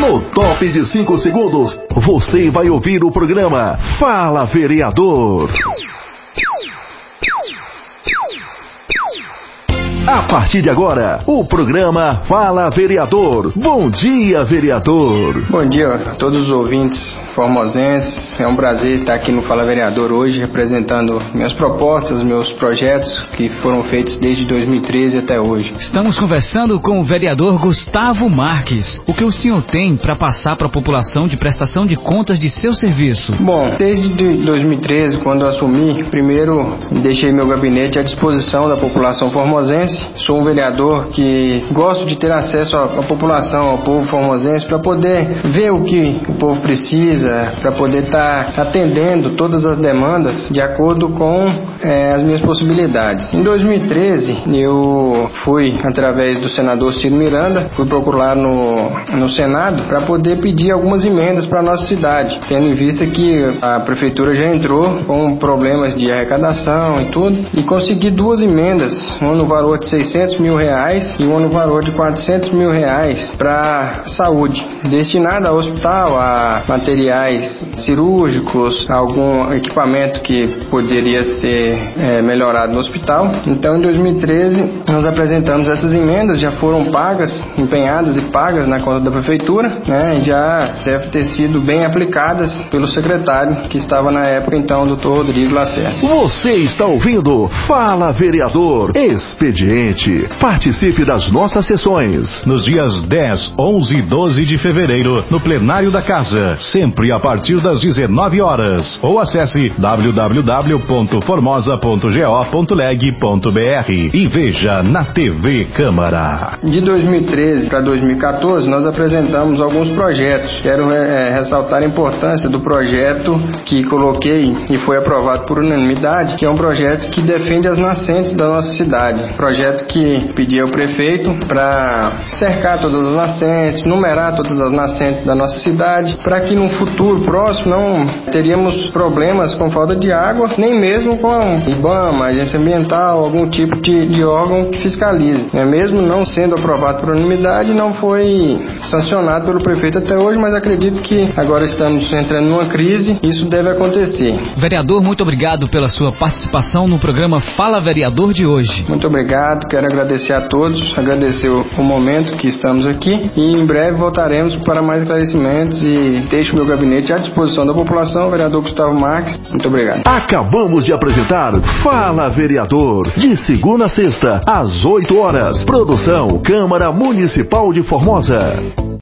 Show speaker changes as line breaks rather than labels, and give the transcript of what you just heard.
No top de 5 segundos, você vai ouvir o programa Fala Vereador. A partir de agora, o programa Fala Vereador. Bom dia, vereador.
Bom dia a todos os ouvintes formosenses. É um prazer estar aqui no Fala Vereador hoje, representando minhas propostas, meus projetos que foram feitos desde 2013 até hoje.
Estamos conversando com o vereador Gustavo Marques. O que o senhor tem para passar para a população de prestação de contas de seu serviço?
Bom, desde 2013, quando eu assumi, primeiro deixei meu gabinete à disposição da população formosense. Sou um vereador que gosto de ter acesso à população, ao povo formosense, para poder ver o que o povo precisa, para poder estar atendendo todas as demandas de acordo com as minhas possibilidades. Em 2013, eu fui, através do senador Ciro Miranda, fui procurar no Senado para poder pedir algumas emendas para a nossa cidade, tendo em vista que a prefeitura já entrou com problemas de arrecadação e tudo, e consegui 2 emendas, uma no valor de R$600 mil e uma no valor de R$400 mil para saúde, destinada ao hospital, a materiais cirúrgicos, algum equipamento que poderia ser melhorado no hospital. Então, em 2013, nós apresentamos essas emendas, já foram pagas, empenhadas e pagas na conta da prefeitura, né? Já deve ter sido bem aplicadas pelo secretário que estava na época, então, o Dr. Rodrigo Lacerda.
Você está ouvindo Fala Vereador Expediente. Participe das nossas sessões
nos dias 10, 11 e 12 de fevereiro, no plenário da Casa, sempre a partir das 19 horas. Ou acesse www.formosa.go.leg.br e veja na TV Câmara.
De 2013 para 2014, nós apresentamos alguns projetos. Quero ressaltar a importância do projeto que coloquei e foi aprovado por unanimidade, que é um projeto que defende as nascentes da nossa cidade. Projeto que pedia ao prefeito para cercar todas as nascentes, numerar todas as nascentes da nossa cidade, para que no futuro próximo não teríamos problemas com falta de água, nem mesmo com a IBAMA, agência ambiental, algum tipo de órgão que fiscalize. Mesmo não sendo aprovado por unanimidade, não foi sancionado pelo prefeito até hoje, mas acredito que agora estamos entrando numa crise e isso deve acontecer.
Vereador, muito obrigado pela sua participação no programa Fala Vereador de hoje.
Muito obrigado. Quero agradecer a todos, agradecer o momento que estamos aqui e em breve voltaremos para mais esclarecimentos e deixo meu gabinete à disposição da população, vereador Gustavo Marques. Muito obrigado.
Acabamos de apresentar Fala Vereador, de segunda a sexta, às 8 horas. Produção Câmara Municipal de Formosa.